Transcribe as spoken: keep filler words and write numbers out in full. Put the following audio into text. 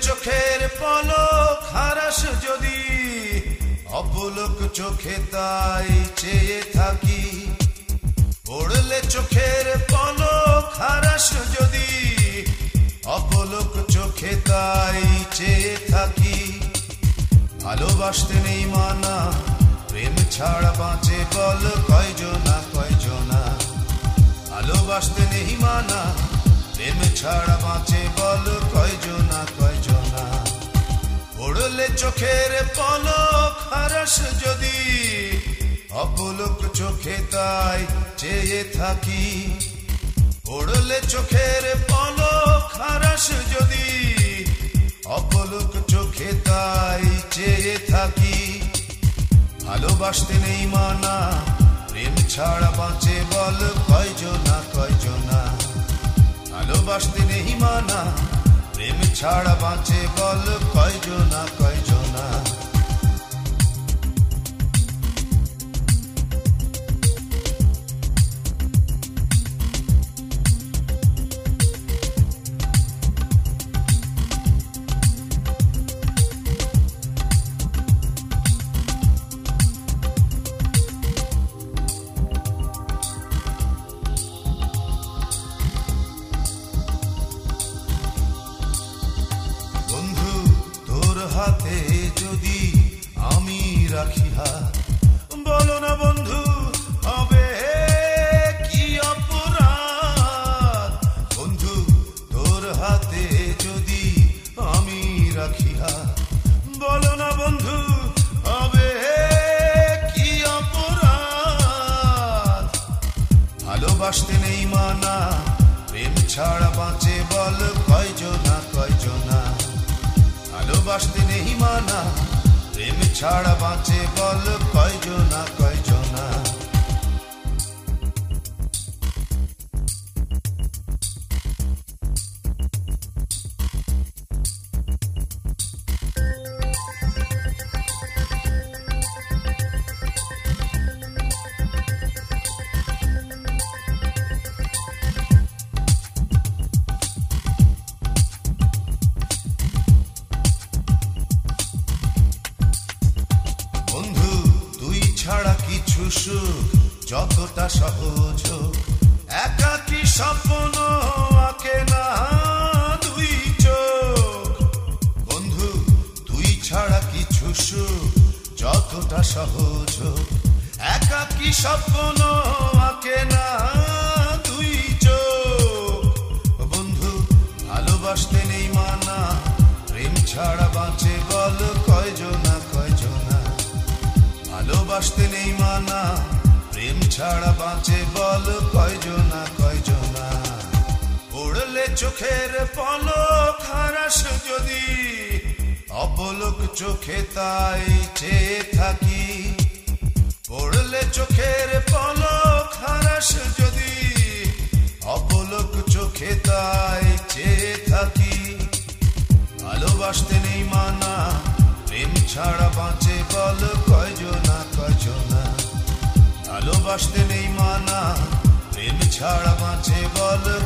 চোখের পলক হারাস যদি, অপলক চোখে তাই চেয়ে থাকি। পড়লে চোখের পলক হারাস যদি, অপলক চোখে তাই চেয়ে থাকি। ভালোবাসতে নেই মানা, প্রেম ছাড়া বাঁচে বল কয়জনা কয়জনা। ভালোবাসতে নেই মানা, প্রেম ছাড়া বাঁচে বল কয়জনা কয়জনা। পড়লে চোখের পলক হারাস যদি, অপলক চোখে তাই চেয়ে থাকি। পড়লে চোখের পলক হারাস যদি, অপলক চোখে তাই চেয়ে থাকি। ভালোবাসতে নেই মানা, প্রেম ছাড়া বাঁচে বল কয়জনা কয়জনা। ভালোবাসতে নেই মানা, প্রেম ছাড়া বাঁচে বল কয়জনা কয়জনা। হাতে যদি আমি রাখি হাত, বলো না বন্ধু হবে কি অপরাধ। বন্ধু তোর হাতে যদি আমি রাখি হাত, বলো না বন্ধু হবে কি অপরাধ। ভালোবাসতে নেই মানা, প্রেম ছাড়া বাঁচে বল কয়জনা কয়জনা। ভালোবাসতে নেই মানা, প্রেম ছাড়া বাঁচে বল কয়জনা কয়জনা। ছাড়া কিছু সুখ যতটা সহজ হোক, একাকী স্বপ্ন আঁকে না দুই চোখ। বন্ধু তুই ছাড়া কিছু সুখ যতটা সহজ হোক, একাকী স্বপ্ন আঁকে না দুই চোখ। বন্ধু ভালোবাসতে নেই মানা, প্রেম ছাড়া বাঁচে বল কয়জনা কয়জনা। ভালোবাসতে নেই মানা, প্রেম ছাড়া বাঁচে বল কয়জনা কয়জনা। পড়লে চোখের পলক হারাস যদি, অপলক চোখে তাই চেয়ে থাকি। পড়লে চোখের পলক হারাস যদি, অপলক চোখে তাই চেয়ে থাকি। ভালোবাসতে নেই মানা, প্রেম ছাড়া বাঁচে বল কয়জনা কয়জনা। ভালোবাসতে নেই মানা, প্রেম ছাড়া বাঁচে বল